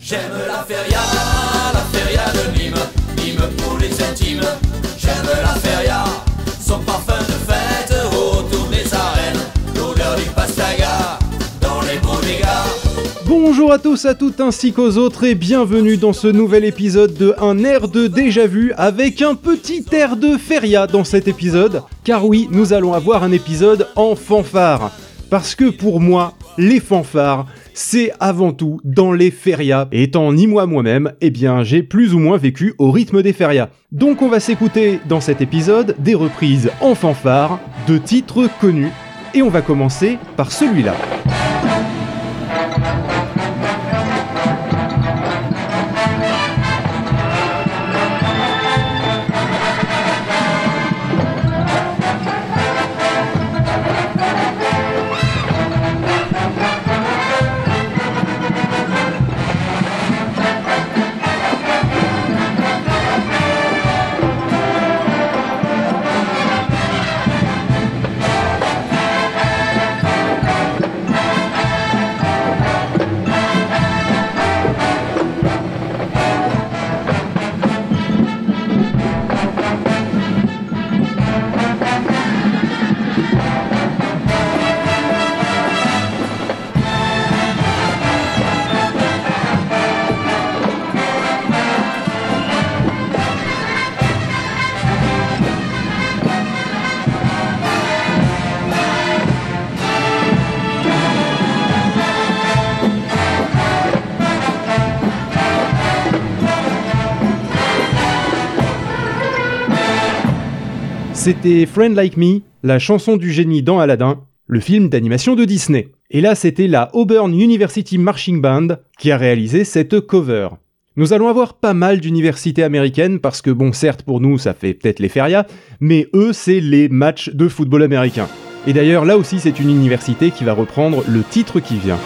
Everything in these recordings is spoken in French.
J'aime la feria de Nîmes, Nîmes pour les intimes. J'aime la feria, son parfum de fête autour des arènes, l'odeur du pastaga dans les bodegas. Bonjour à tous, à toutes ainsi qu'aux autres et bienvenue dans ce nouvel épisode de Un air de déjà vu avec un petit air de feria dans cet épisode. Car oui, nous allons avoir un épisode en fanfare. Parce que pour moi, les fanfares, c'est avant tout dans les férias. Et étant nîmois moi-même, eh bien j'ai plus ou moins vécu au rythme des férias. Donc on va s'écouter dans cet épisode des reprises en fanfare de titres connus. Et on va commencer par celui-là. C'était Friend Like Me, la chanson du génie dans Aladdin, le film d'animation de Disney. Et là, c'était la Auburn University Marching Band qui a réalisé cette cover. Nous allons avoir pas mal d'universités américaines parce que bon, certes pour nous ça fait peut-être les férias, mais eux c'est les matchs de football américains. Et d'ailleurs là aussi c'est une université qui va reprendre le titre qui vient.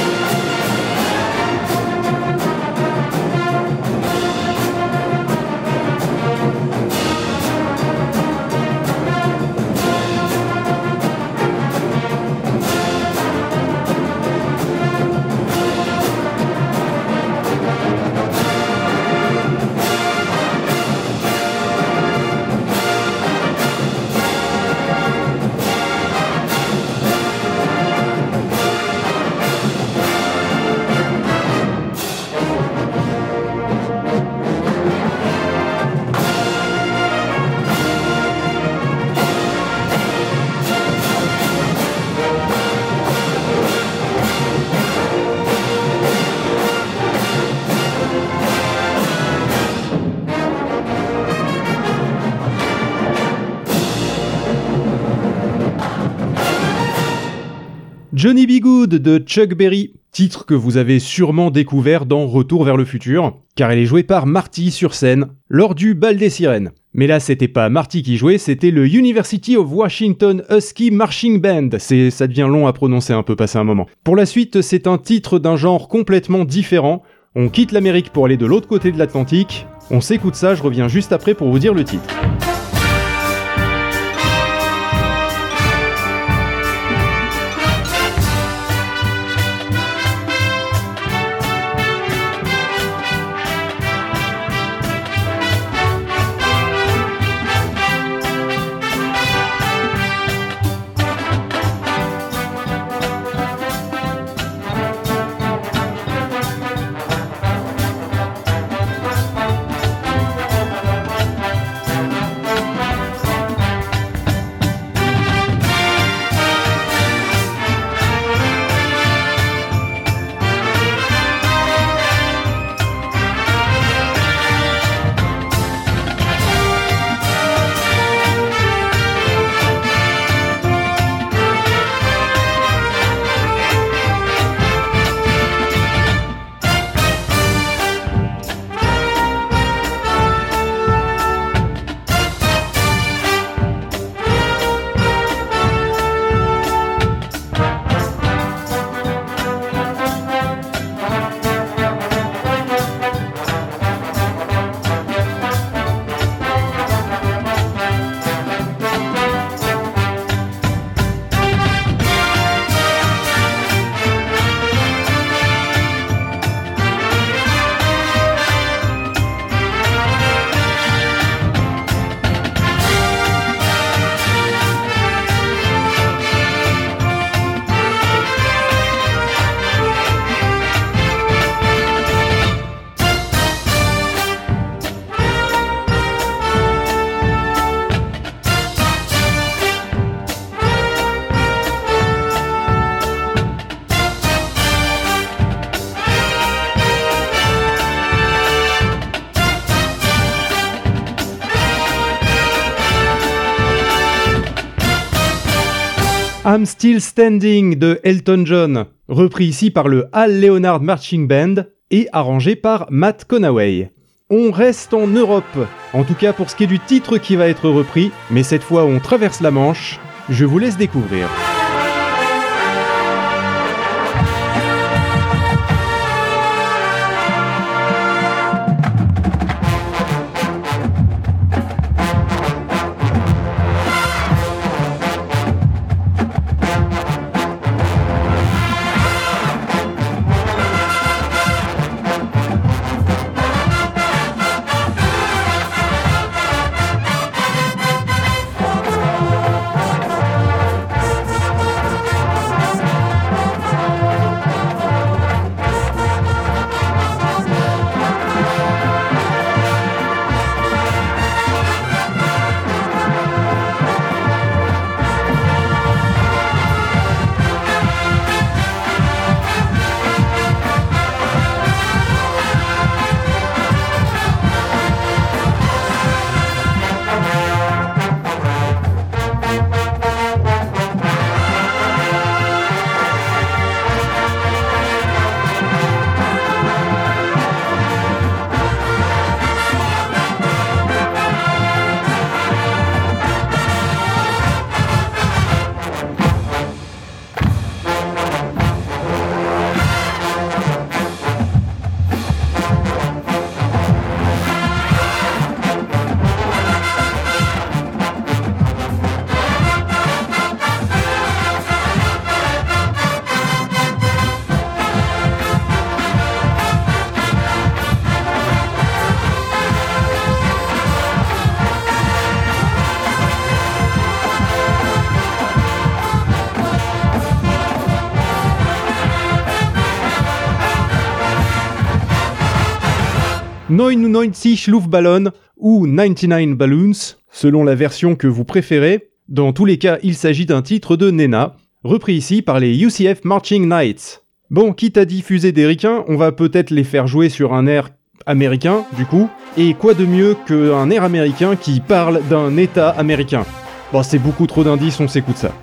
Johnny B. Goode de Chuck Berry, titre que vous avez sûrement découvert dans Retour vers le futur, car elle est jouée par Marty sur scène, lors du bal des sirènes. Mais là, c'était pas Marty qui jouait, c'était le University of Washington Husky Marching Band. Ça devient long à prononcer un peu, passer un moment. Pour la suite, c'est un titre d'un genre complètement différent. On quitte l'Amérique pour aller de l'autre côté de l'Atlantique. On s'écoute ça, je reviens juste après pour vous dire le titre. I'm Still Standing de Elton John, repris ici par le Hal Leonard Marching Band et arrangé par Matt Conaway. On reste en Europe, en tout cas pour ce qui est du titre qui va être repris, mais cette fois on traverse la Manche, je vous laisse découvrir. Neunundneunzig Luftballon ou 99 Balloons, selon la version que vous préférez. Dans tous les cas, il s'agit d'un titre de Nena, repris ici par les UCF Marching Knights. Bon, quitte à diffuser des ricains, on va peut-être les faire jouer sur un air américain, du coup. Et quoi de mieux qu'un air américain qui parle d'un État américain? Bon, c'est beaucoup trop d'indices, on s'écoute ça.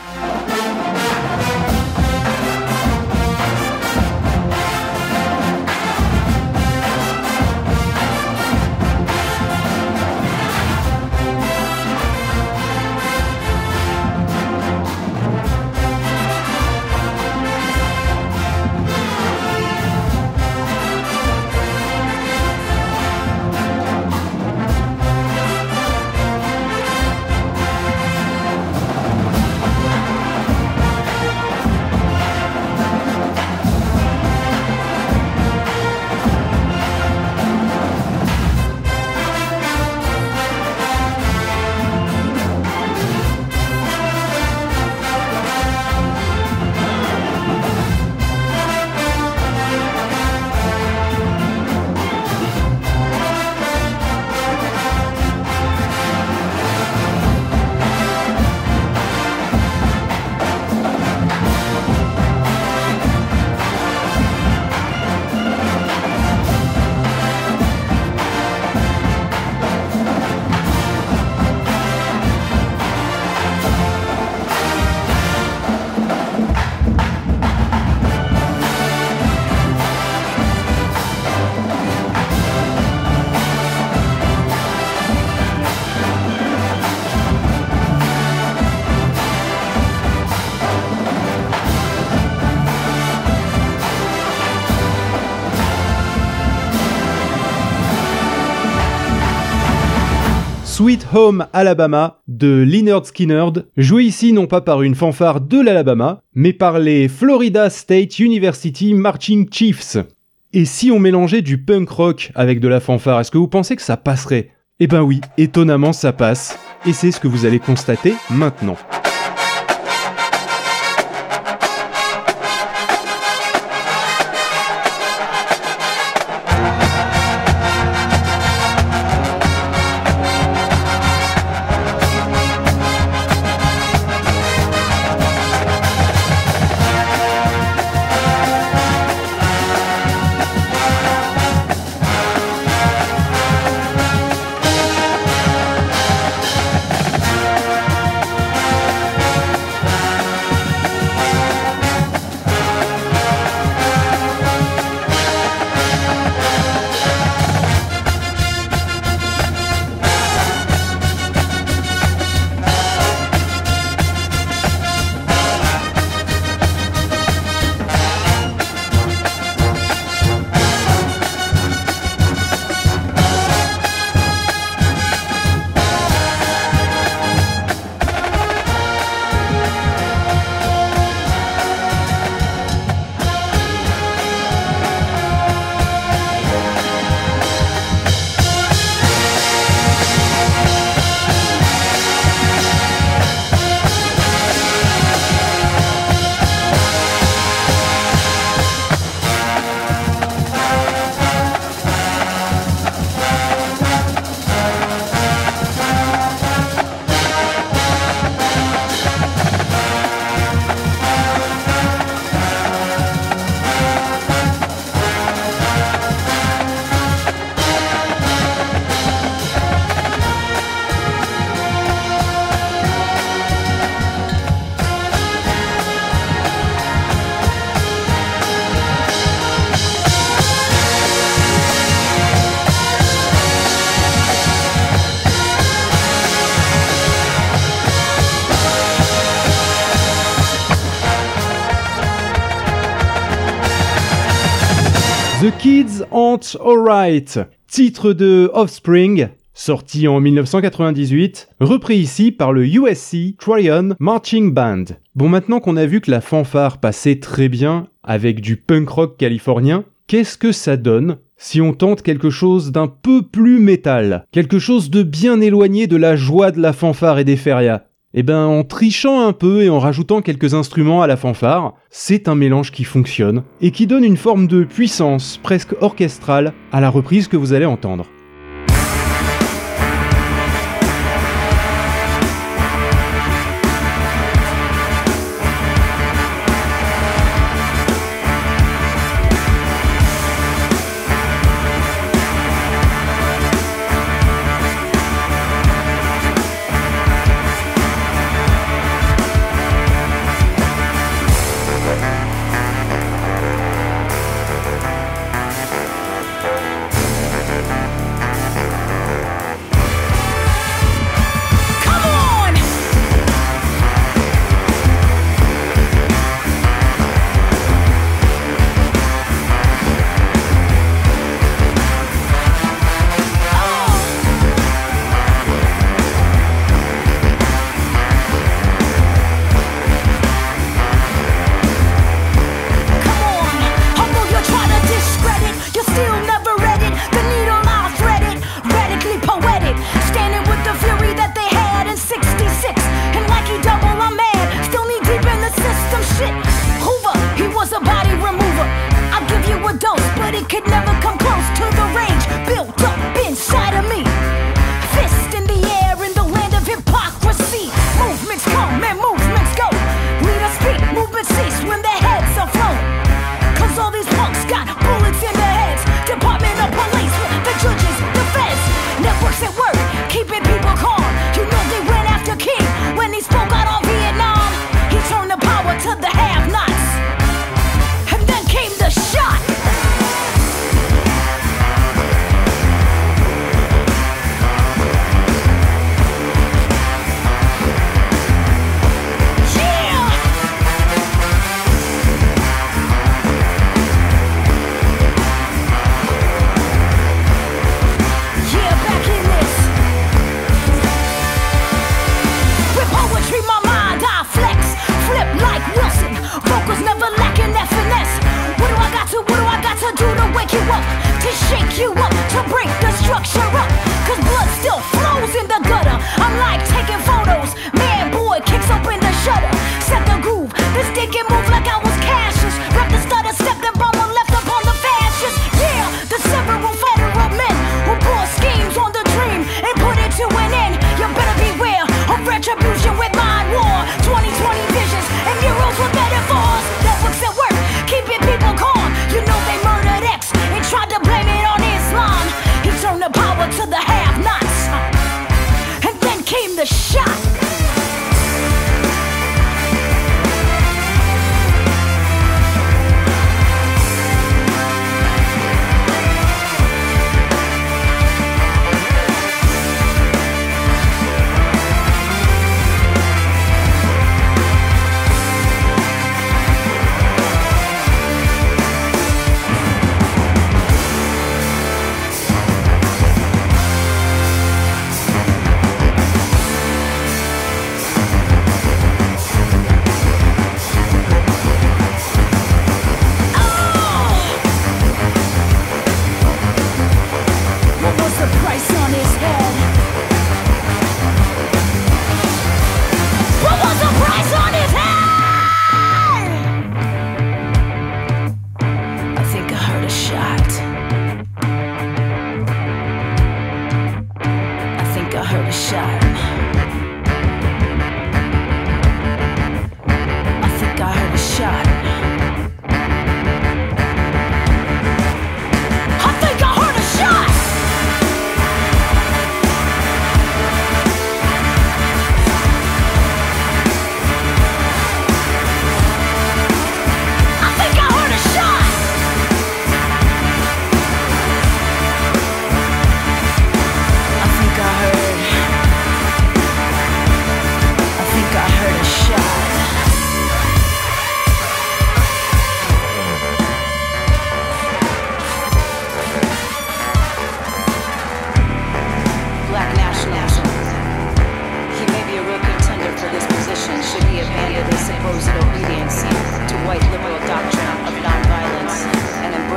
Sweet Home Alabama de Lynyrd Skynyrd, joué ici non pas par une fanfare de l'Alabama, mais par les Florida State University Marching Chiefs. Et si on mélangeait du punk rock avec de la fanfare, est-ce que vous pensez que ça passerait? Eh ben oui, étonnamment ça passe, et c'est ce que vous allez constater maintenant. The Kids Aren't Alright, titre de Offspring, sorti en 1998, repris ici par le USC Tryon Marching Band. Bon, maintenant qu'on a vu que la fanfare passait très bien avec du punk rock californien, qu'est-ce que ça donne si on tente quelque chose d'un peu plus métal, quelque chose de bien éloigné de la joie de la fanfare et des férias? Eh ben, en trichant un peu et en rajoutant quelques instruments à la fanfare, c'est un mélange qui fonctionne et qui donne une forme de puissance presque orchestrale à la reprise que vous allez entendre.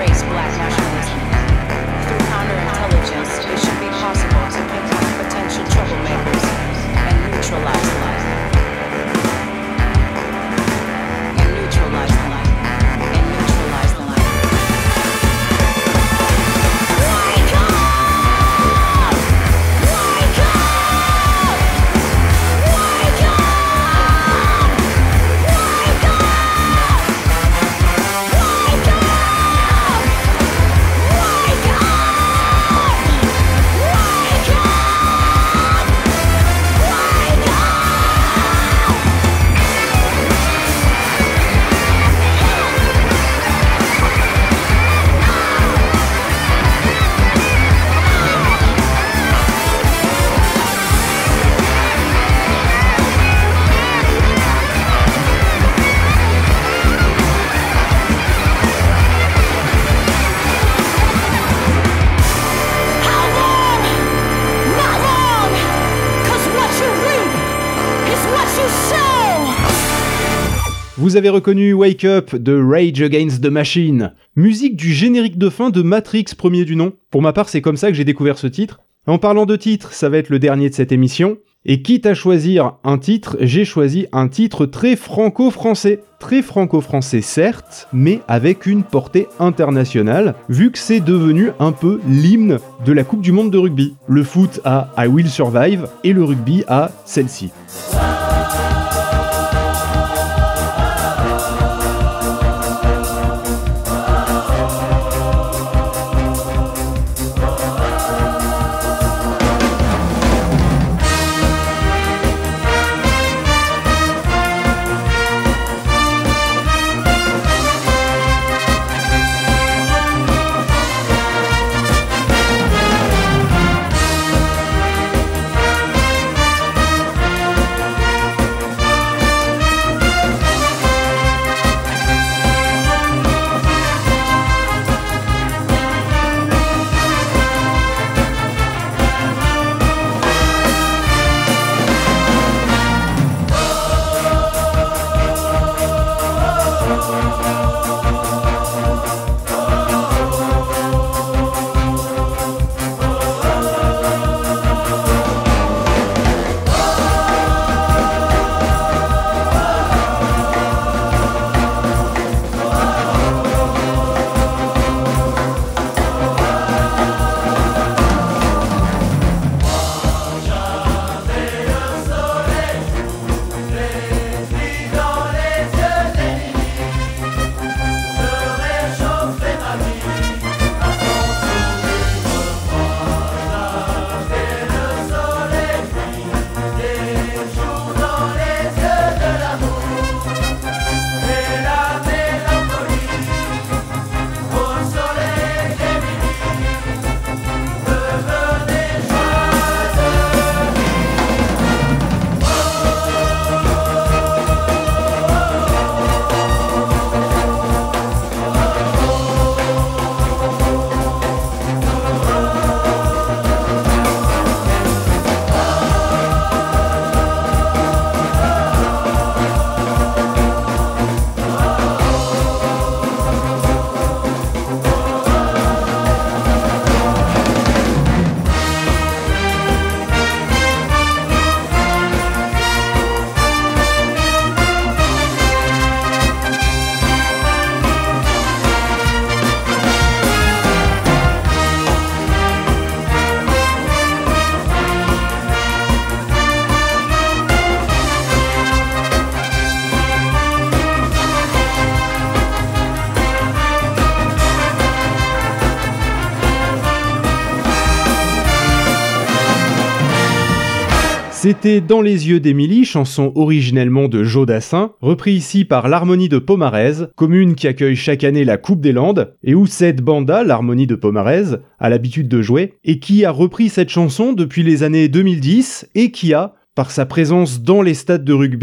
embrace black nationalism. Through counterintelligence, it should be possible to pinpoint potential troublemakers and neutralize them. And neutralize them. And neutralize them. Wake up! Wake up! Wake up! Wake up! Wake up! Wake up! Wake up! Wake up! How long? Not long! 'Cause what you reap is what you sow! Vous avez reconnu Wake Up de Rage Against the Machine, musique du générique de fin de Matrix premier du nom. Pour ma part, c'est comme ça que j'ai découvert ce titre. En parlant de titre, ça va être le dernier de cette émission. Et quitte à choisir un titre, j'ai choisi un titre très franco-français. Très franco-français certes, mais avec une portée internationale, vu que c'est devenu un peu l'hymne de la Coupe du Monde de rugby. Le foot a I Will Survive et le rugby a celle-ci. C'était Dans les yeux d'Émilie, chanson originellement de Joe Dassin, repris ici par l'Harmonie de Pomarez, commune qui accueille chaque année la Coupe des Landes, et où cette banda, l'Harmonie de Pomarez, a l'habitude de jouer, et qui a repris cette chanson depuis les années 2010, et qui a, par sa présence dans les stades de rugby,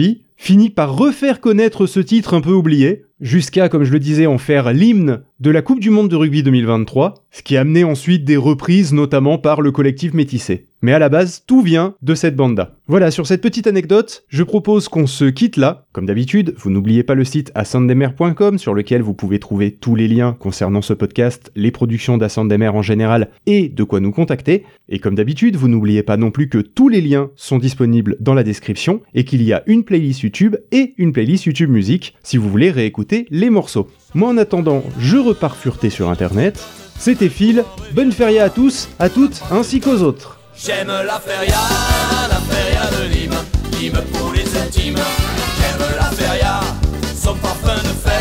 finit par refaire connaître ce titre un peu oublié, jusqu'à, comme je le disais, en faire l'hymne de la Coupe du Monde de rugby 2023, ce qui a amené ensuite des reprises, notamment par le collectif Métissé. Mais à la base, tout vient de cette banda. Voilà, sur cette petite anecdote, je propose qu'on se quitte là. Comme d'habitude, vous n'oubliez pas le site ascendemer.com sur lequel vous pouvez trouver tous les liens concernant ce podcast, les productions d'Ascendemer en général et de quoi nous contacter. Et comme d'habitude, vous n'oubliez pas non plus que tous les liens sont disponibles dans la description et qu'il y a une playlist YouTube et une playlist YouTube musique si vous voulez réécouter les morceaux. Moi en attendant, je repars fureter sur internet. C'était Phil, bonne feria à tous, à toutes, ainsi qu'aux autres. J'aime la feria de Nîmes, Nîmes pour les intimes. J'aime la feria, son parfum de fête.